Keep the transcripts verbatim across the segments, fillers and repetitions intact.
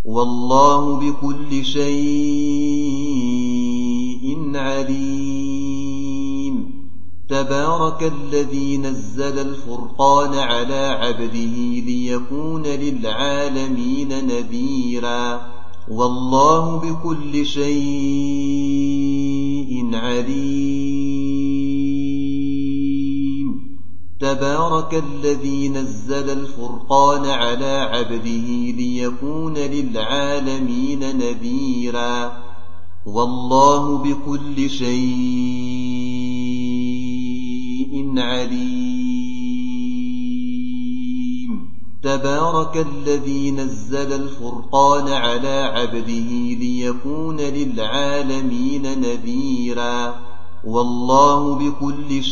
والله بكل شيء عليم. تبارك الذي نزل الفرقان على عبده ليكون للعالمين نذيرا والله بكل شيء عليم. تبارك الذي نزل الفرقان على عبده ليكون للعالمين نذيرا والله بكل شيء عليم. تبارك الذي نزل الفرقان على عبده ليكون للعالمين نذيرا والله بكل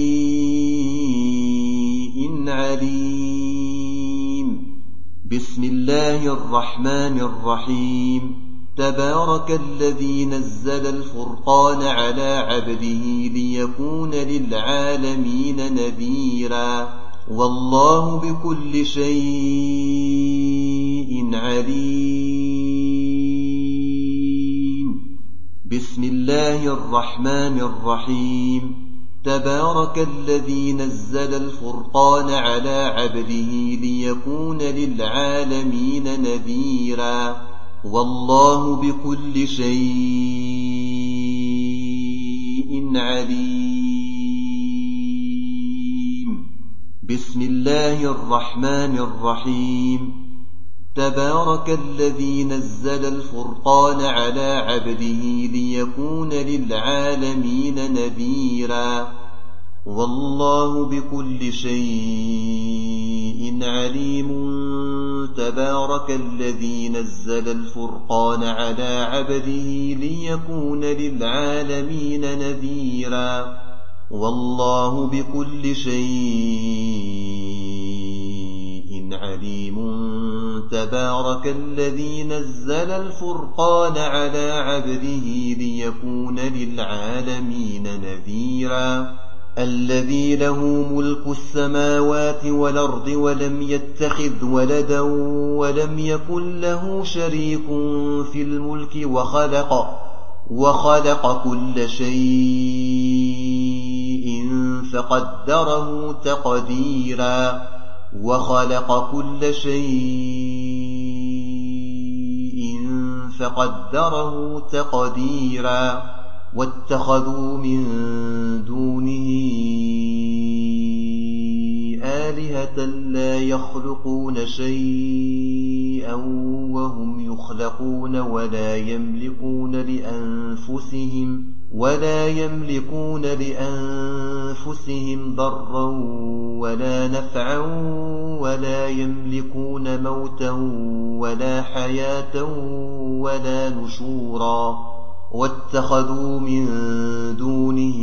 شيء عليم. بسم الله الرحمن الرحيم. تبارك الذي نزل الفرقان على عبده ليكون للعالمين نذيرا والله بكل شيء عليم. بسم الله الرحمن الرحيم. تبارك الذي نزل الفرقان على عبده ليكون للعالمين نذيرا والله بكل شيء عليم. بسم الله الرحمن الرحيم. تبارك الذي نزل الفرقان على عبده ليكون للعالمين نذيرا والله بكل شيء عليم. تبارك الذي نزل الفرقان على عبده ليكون للعالمين نذيرا والله بكل شيء عليم. تبارك الذي نزل الفرقان على عبده ليكون للعالمين نذيرا الذي له ملك السماوات والأرض ولم يتخذ ولدا ولم يكن له شريك في الملك وخلق وخلق كل شيء فقدره تقديرا وخلق كل شيء فقدره تقديرا واتخذوا من دونه آلهة لا يخلقون شيئا وهم يخلقون ولا يملكون لأنفسهم ولا يملكون لأنفسهم ضرا ولا نفعا ولا يملكون موتا ولا حياة ولا نشورا واتخذوا من دونه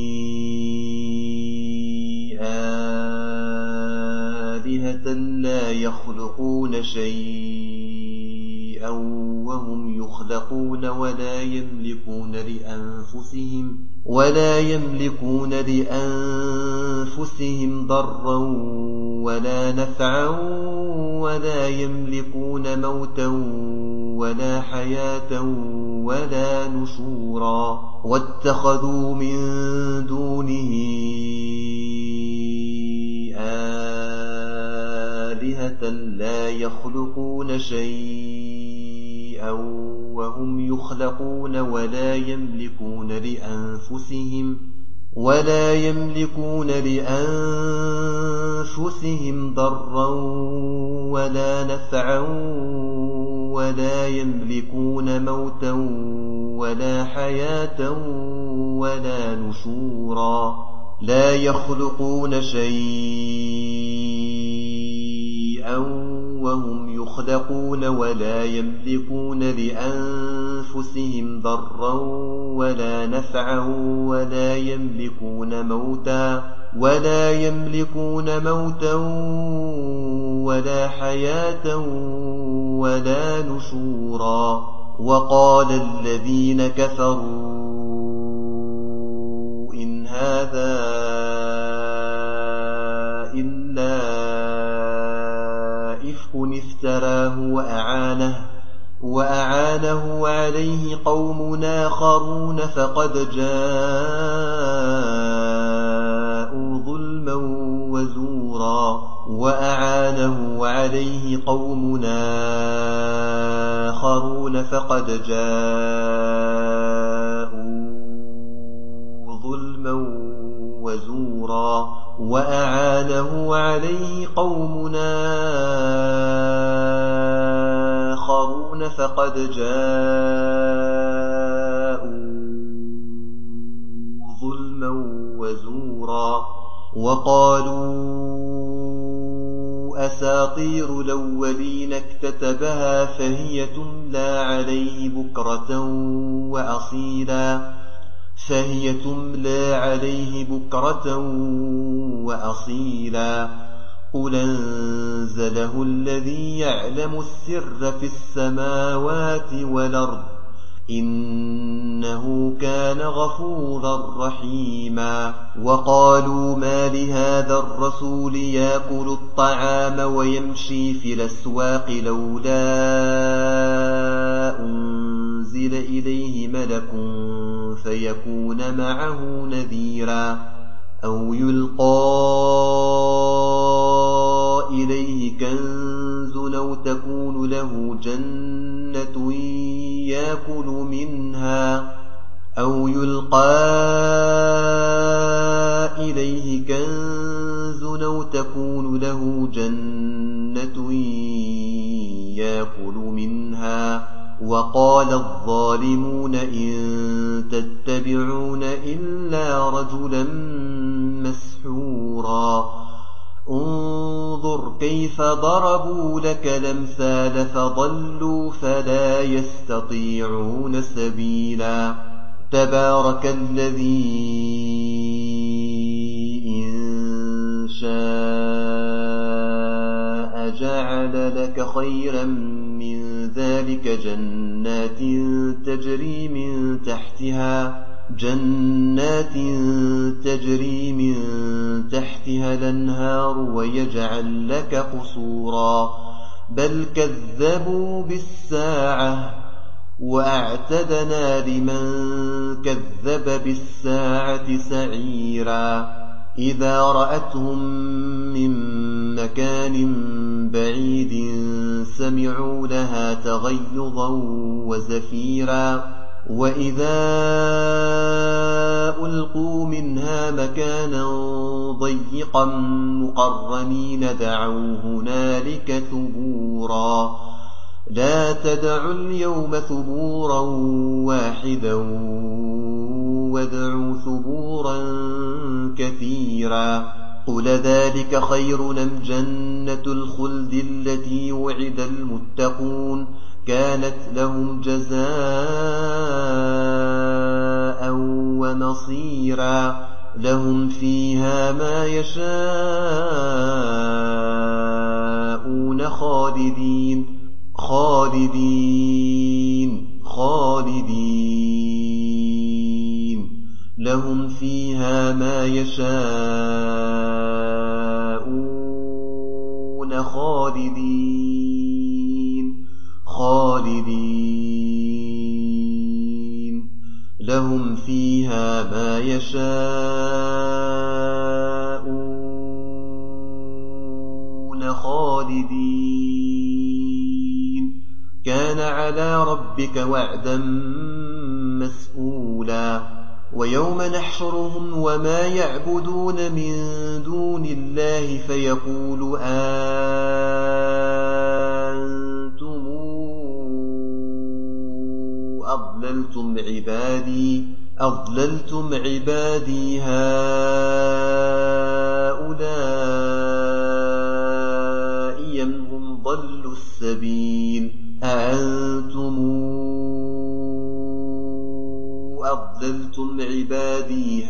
آلهة لا يخلقون شيئا وهم يخلقون ولا يملكون لأنفسهم ولا يملكون لأنفسهم ضرا ولا نفعا ولا يملكون موتا ولا حياة ولا نشورا واتخذوا من دونه آلهة لا يخلقون شيئا وهم يخلقون ولا يملكون لأنفسهم ولا يملكون لأنفسهم ضرا ولا نفعا ولا يملكون موتا ولا حياة ولا نشورا لا يخلقون شيئا وهم يخلقون ولا يملكون لأنفسهم ضرا ولا نفعا ولا يملكون موتا ولا يملكون موتا ولا حياة ولا نشورا وقال الذين كفروا إن هذا إلا إفك افتراه وأعانه وأعانه عليه قوم آخرون فقد جاءوا ظلما وزورا وأعانه عليه قوم آخرون فقد جاءوا ظلما وزورا وأعانه عليه قوم آخرون فقد جاءوا ظلما وزورا وقالوا أساطير الأولين اكتتبها فهي تملى عليه بكرة وأصيلا فهي تملى عليه بكرة وأصيلا قل أنزله الذي يعلم السر في السماوات والأرض إنه كان غفورا رحيما وقالوا ما لهذا الرسول يأكل الطعام ويمشي في الأسواق لولا أنزل إليه ملك فيكون معه نذيرا أو يلقى إليه كنز أو تكون له جنة يأكل منها أو يلقى إليه كنز أو تكون له جنة يأكل منها وقال الظالمون إن تتبعون إلا رجلا مسحورا انظر كيف ضربوا لك الأمثال فضلوا فلا يستطيعون سبيلا تبارك الذي إن شاء جعل لك خيرا من ذلك جنات تجري من تحتها جنات تجري من تحتها الأنهار ويجعل لك قصورا بل كذبوا بالساعة وأعتدنا لمن كذب بالساعة سعيرا إذا رأتهم من مكان بعيد سمعوا لها تغيظا وزفيرا وإذا ألقوا منها مكانا ضيقا مقرنين دعوا هنالك ثبورا لا تدعوا اليوم ثبورا واحدا وادعوا ثبورا كثيرا قل ذلك خير أم جنة الخلد التي وعد المتقون كانت لهم جزاء ومصيرا لهم فيها ما يشاءون خالدين خالدين خالدين لهم فيها ما يشاءون خالدين خالدين لهم فيها ما يشاءون خالدين كان على ربك وعدا مسئولا ويوم نحشرهم وما يعبدون من دون الله فيقول أنتم أضللتم عبادي أضللتم عبادي هؤلاء أم هم ضلوا السبيل أأنتم أضللتم عبادي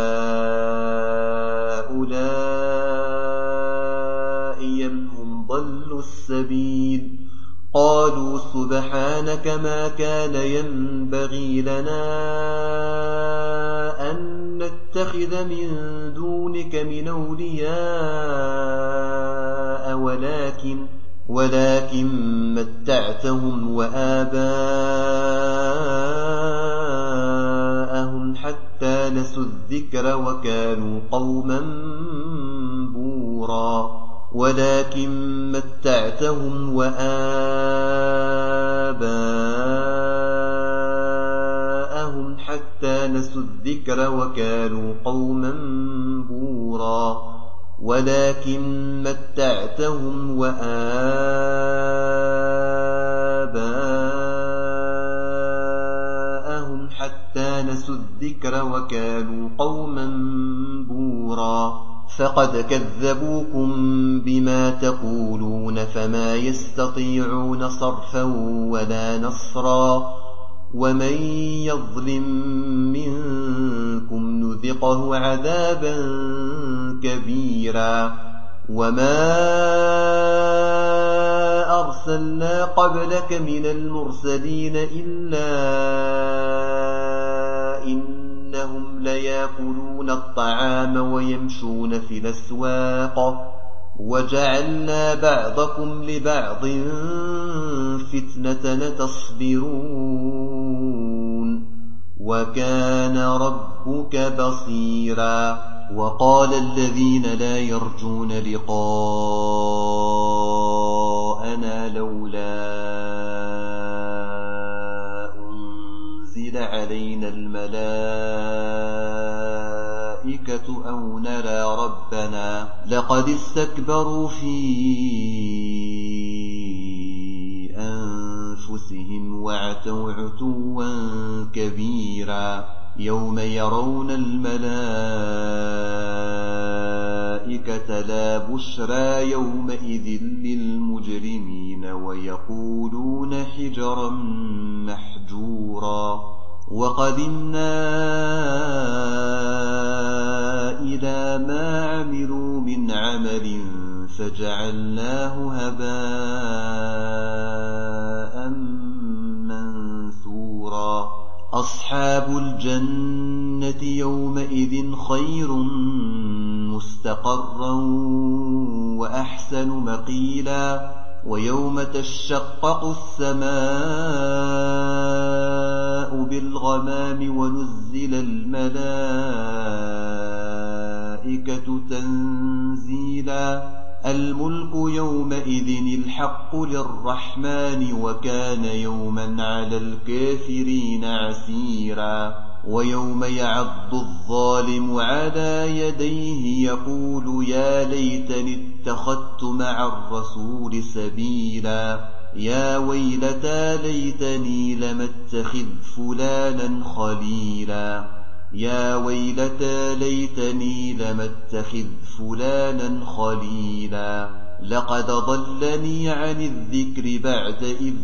هؤلاء أم هم ضلوا السبيل قالوا سبحانك ما كان ينبغي لنا أن نتخذ من دونك من أولياء ولكن ولكن متعتهم وآباءهم حتى نسوا الذكر وكانوا قوما بورا ولكن متعتهم وآباءهم حتى نسوا الذكر وكانوا قوما بورا ولكن متعتهم وآباءهم حتى نسوا الذكر وكانوا قوما بورا فقد كذبوكم بما تقولون فما يستطيعون صرفا ولا نصرا ومن يظلم منكم نذقه عذابا كبيرا وما أرسلنا قبلك من المرسلين إلا إنهم ليأكلون الطعام ويمشون في الأسواق وجعلنا بعضكم لبعض فتنة تصبرون وكان ربك بصيرا وقال الذين لا يرجون لقاءنا لولا أنزل علينا الملائكة أو نرى ربنا لقد استكبروا في أنفسهم وعتوا عتوا كبيرا يوم يرون الملائكة لا بشرى يومئذ للمجرمين ويقولون حجرا محجورا وقدمنا إلى ما عملوا من عمل فجعلناه هباء منثورا أصحاب الجنة يومئذ خير مستقرا وأحسن مقيلا ويوم تشقق السماء بالغمام ونزل الملائكة تنزيلا الملك يومئذ الحق للرحمن وكان يوما على الكافرين عسيرا ويوم يعض الظالم على يديه يقول يا ليتني اتخذت مع الرسول سبيلا يا ويلتى ليتني لم اتخذ فلانا خليلا يا ويلتى ليتني لم اتخذ فلانا خليلا لقد ضلني عن الذكر بعد إذ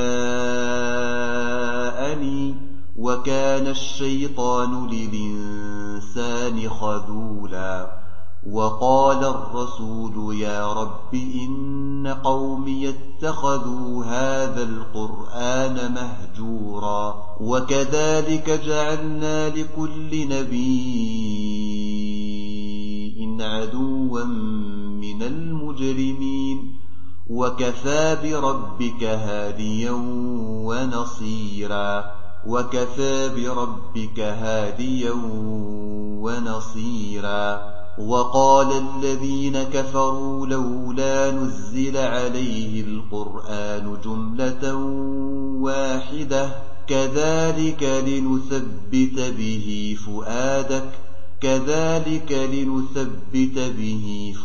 جاءني وكان الشيطان للإنسان خذولا وقال الرسول يا رب إن قومي اتخذوا هذا القرآن مهجورا وكذلك جعلنا لكل نبي عدوا من المجرمين وكفى بربك هاديا ونصيرا وكفى بربك هاديا ونصيرا وقال الذين كفروا لولا نزل عليه القرآن جملة واحدة كذلك لنثبت به فؤادك كذلك لنثبت به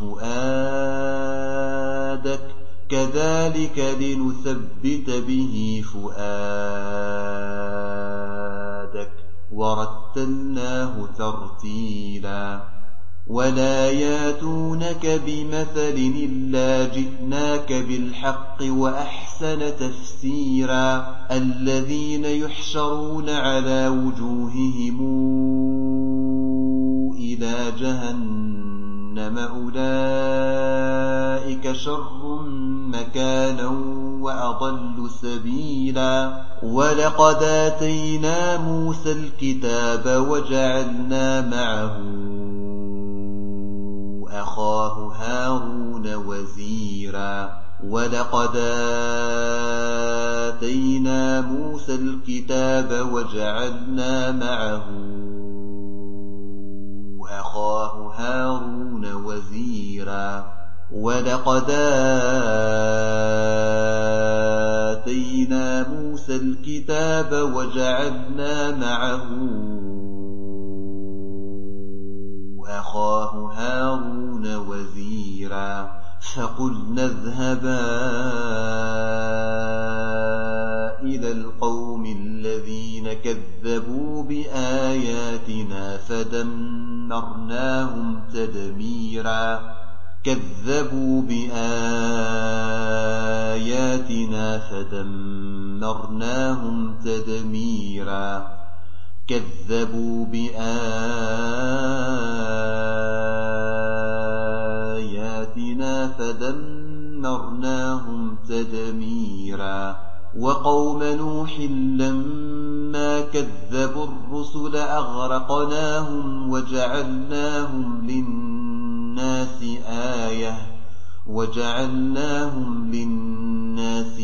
فؤادك كذلك لنثبت به فؤادك ورتلناه ترتيلا ولا ياتونك بمثل إلا جئناك بالحق وأحسن تفسيرا الذين يحشرون على وجوههم إلى جهنم أولئك شر مكانا وأضل سبيلا ولقد آتينا موسى الكتاب وجعلنا معه أخاه هارون وزيرا ولقد آتينا موسى الكتاب وجعلنا معه أخاه هارون وزيرا ولقد آتينا موسى الكتاب وجعلنا معه أخاه هارون وزيرا فقلنا اذهبا إلى القوم الذين كذبوا بآياتنا فدمرناهم تدميرا كذبوا بآياتنا فدمرناهم تدميرا كذبوا بآياتنا فدمرناهم تدميرا وقوم نوح لما كذبوا الرسل أغرقناهم وجعلناهم للناس آية وجعلناهم للناس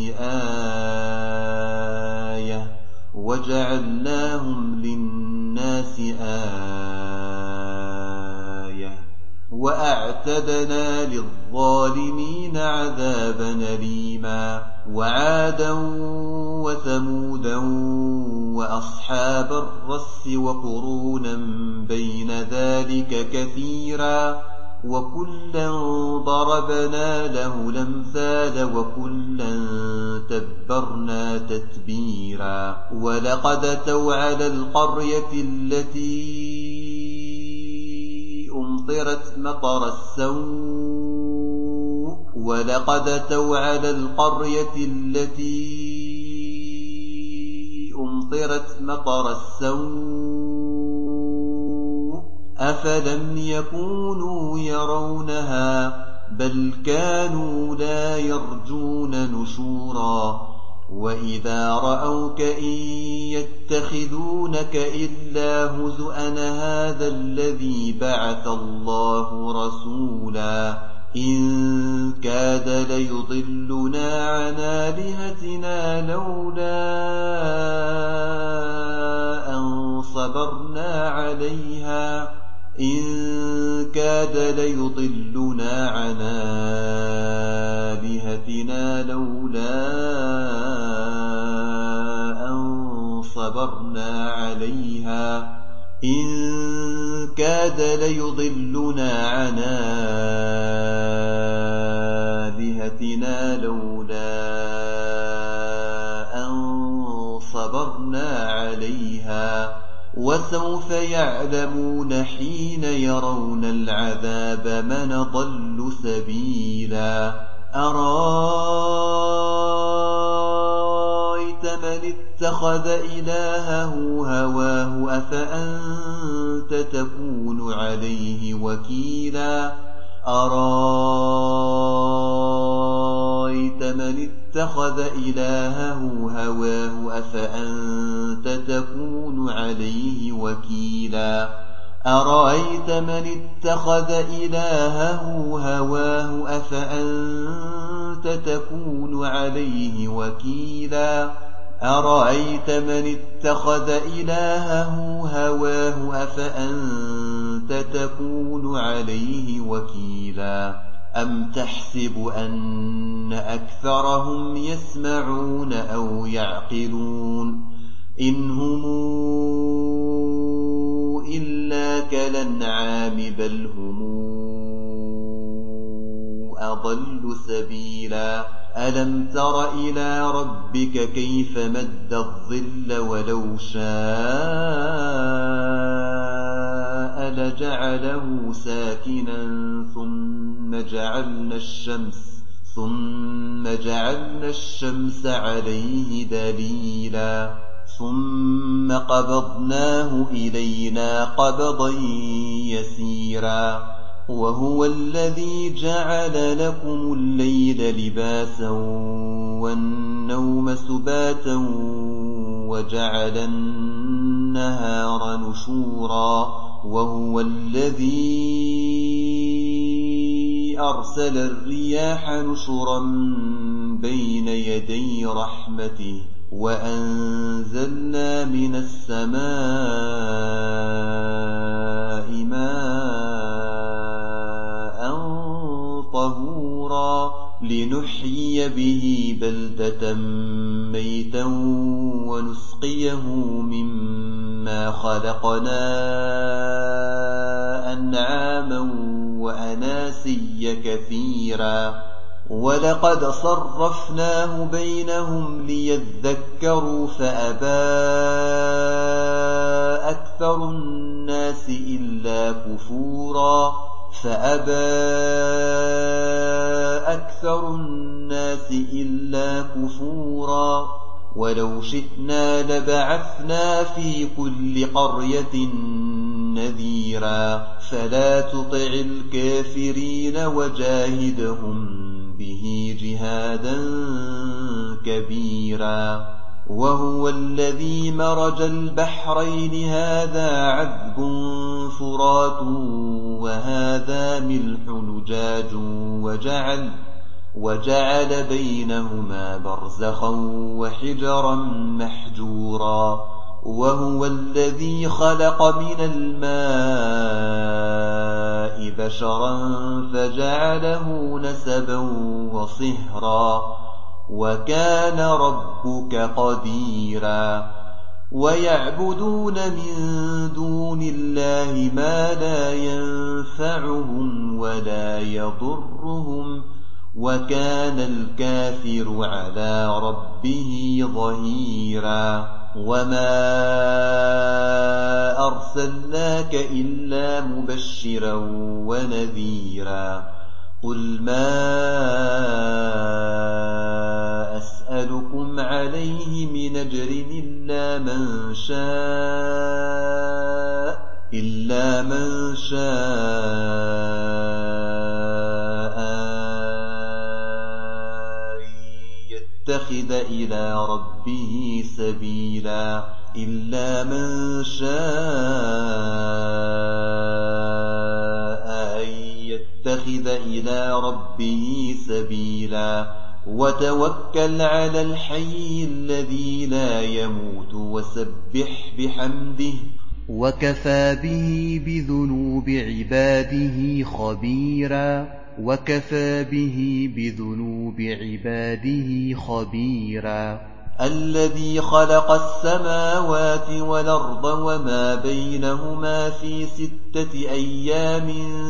آية وجعلناهم للناس آية وأعتدنا للظالمين عذابا أليما وعادا وثمودا وأصحاب الرس وقرونا بين ذلك كثيرا وكلا ضربنا له الأمثال وكلا تبرنا تتبيرا ولقد أتوا على القرية التي أمطرت مطر السوء ولقد أتوا على القرية التي أمطرت مطر السوء أفلم يكونوا يرونها بل كانوا لا يرجون نشورا وإذا رأوك إن يتخذونك إلا هزؤا هذا الذي بعث الله رسولا إن كاد ليضلنا عن آلهتنا لولا أن صبرنا عليها إن كاد ليضلنا عن آلهتنا لولا أن صبرنا عليها إن كاد ليضلنا عن آلهتنا لولا أن صبرنا عليها وسوف يعلمون حين يرون العذاب من ضل سبيلا أرأيت من اتخذ إلهه هواه أفأنت تكون عليه وكيلا أرأيت من اتخذ إلهه هواه أفأنت تكون عليه وكيلا أرأيت من اتخذ إلهه هواه أفأنت تكون عليه وكيلا أرأيت من اتخذ إلهه هواه أفأنت تكون عليه وكيلا أم تحسب أن أكثرهم يسمعون أو يعقلون إن هم إلا كالأنعام بل هم أضل سبيلا ألم تر إلى ربك كيف مد الظل ولو شاء لجعله ساكنا ثم جعلنا الشمس ثم جعلنا الشمس عليه دليلا ثم قبضناه إلينا قبضا يسيرا وهو الذي جعل لكم الليل لباسا والنوم سباتا وجعل النهار نشورا وهو الذي أرسل الرياح نشرا بين يدي رحمته وأنزلنا من السماء ماء طهورا لنحيي به بلدة ميتا ونسقيه مما خلقنا أنعاما وأناسيا كثيرا ولقد صرفناه بينهم ليذكروا فأبى أكثر الناس إلا كفورا فأبى أكثر الناس إلا كفورا ولو شئنا لبعثنا في كل قرية نذيرا فلا تطع الكافرين وجاهدهم به جهادا كبيرا وهو الذي مرج البحرين هذا عذب فرات وهذا ملح نجاج وجعل وجعل بينهما برزخا وحجرا محجورا وهو الذي خلق من الماء بشرا فجعله نسبا وصهرا وكان ربك قديرا ويعبدون من دون الله ما لا ينفعهم ولا يضرهم وكان الكافر على ربه ظهيرا وما أرسلناك إلا مبشرا ونذيرا قل ما أسألكم عليه من أجر إلا من شاء إلا من شاء يتخذ إلى ربه سبيلا إلا من شاء يتخذ إلى ربه سبيلا وتوكل على الحي الذي لا يموت وسبح بحمده وكفى به بذنوب عباده خبيرا وكفى به بذنوب عباده خبيرا الذي خلق السماوات والأرض وما بينهما في ستة أيام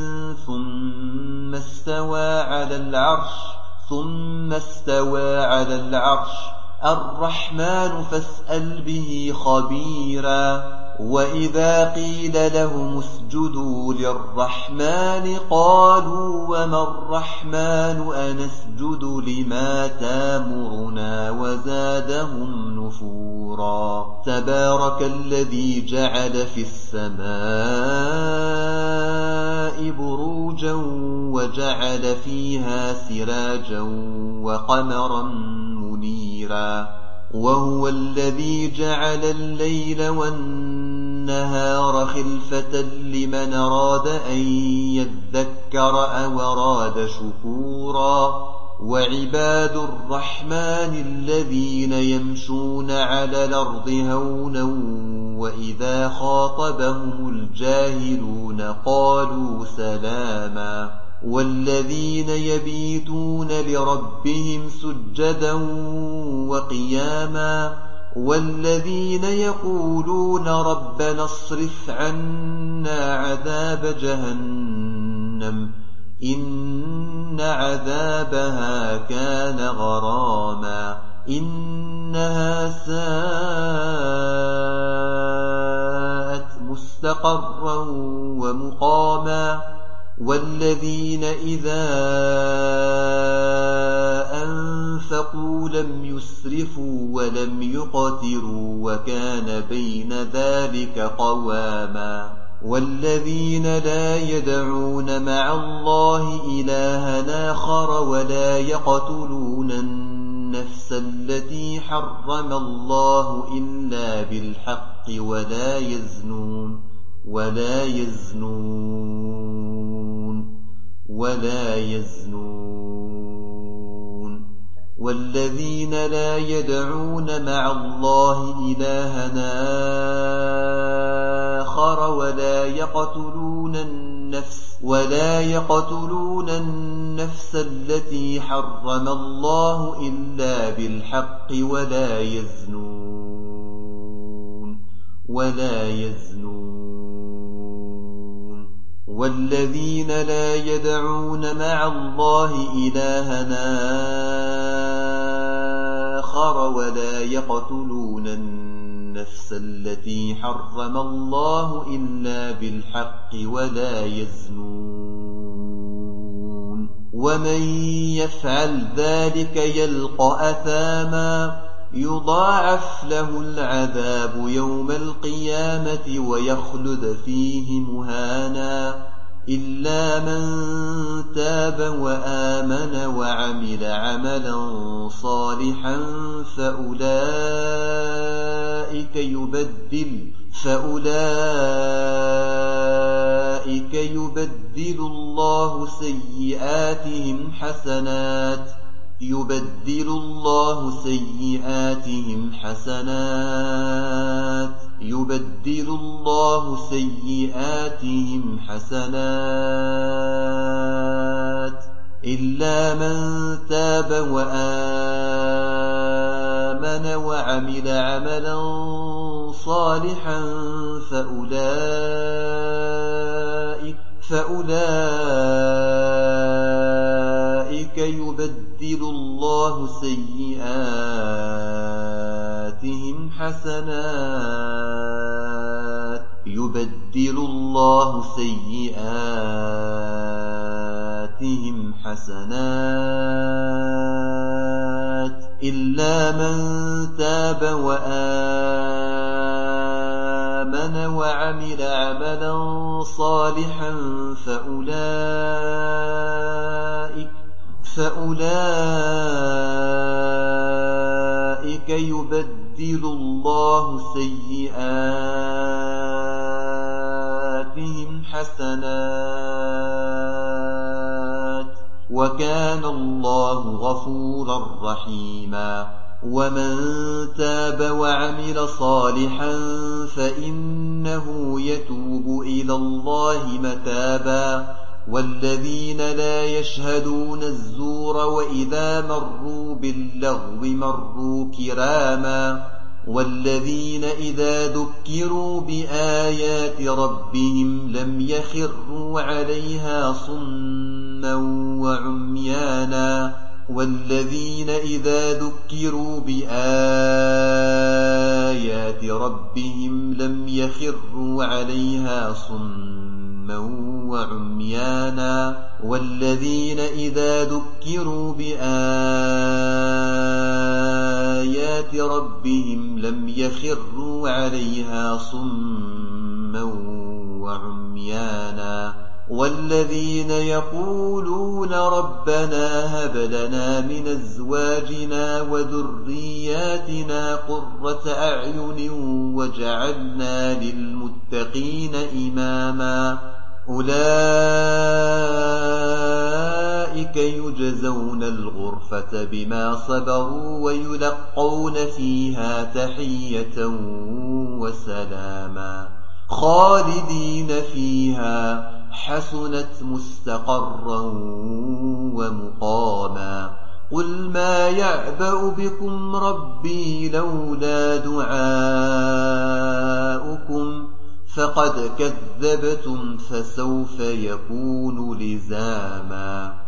ثم استوى على العرش ثم استوى على العرش الرحمن فاسأل به خبيرا وإذا قيل لهم اسجدوا للرحمن قالوا وما الرحمن أنسجد لما تامرنا وزادهم نفورا تبارك الذي جعل في السماء بروجا وجعل فيها سراجا وقمرا منيرا وهو الذي جعل الليل والنهار خلفة لمن أراد أن يذكر أو أراد شكورا وعباد الرحمن الذين يمشون على الأرض هونا وإذا خاطبهم الجاهلون قالوا سلاما والذين يبيتون لربهم سجدا وقياما والذين يقولون ربنا اصرف عنا عذاب جهنم إن عذابها كان غراما إنها ساءت مستقرا ومقاما والذين إذا أنفقوا لم يسرفوا ولم يقتروا وكان بين ذلك قواما والذين لا يدعون مع الله إلها آخر ولا يقتلون النفس التي حرم الله إلا بالحق ولا يزنون ولا يزنون ولا يزنون والذين لا يدعون مع الله إلهنا آخر ولا يقتلون النفس ولا يقتلون النفس التي حرم الله إلا بالحق ولا يزنون ولا يزنون والذين لا يدعون مع الله إلهنا آخر ولا يقتلون النفس التي حرم الله إلا بالحق ولا يزنون ومن يفعل ذلك يلقى أثاما يضاعف له العذاب يوم القيامة ويخلد فيه مهانا إلا من تاب وآمن وعمل عملا صالحا فأولئك يبدل فأولئك يبدل الله سيئاتهم حسنات يبدل الله سيئاتهم حسنات يبدل الله سيئاتهم حسنات إلا من تاب وآمن وعمل عملا صالحا فأولئك فأولئك يبدل الله سيئاتهم حسنات يبدل الله سيئاتهم حسنات إلا من تاب وآمن وعمل عملا صالحا فأولئك فأولئك يبدل الله سيئاتهم حسنات وكان الله غفورا رحيما ومن تاب وعمل صالحا فإنه يتوب إلى الله متابا والذين لا يشهدون الزور وإذا مروا باللغو مروا كراما والذين إذا ذكروا بآيات ربهم لم يخروا عليها صما وعميانا والذين إذا ذكروا بآيات ربهم لم يخروا عليها صما وعميانا والذين إذا ذكروا بآيات ربهم لم يخروا عليها صما وعميانا والذين يقولون ربنا هب لنا من أزواجنا وذرياتنا قرة أعين واجعلنا للمتقين إماما أولئك يجزون الغرفة بما صبروا ويلقون فيها تحية وسلاما خالدين فيها حسنت مستقرا ومقاما قل ما يعبأ بكم ربي لولا دعاؤكم فقد كذبتم فسوف يكون لزاما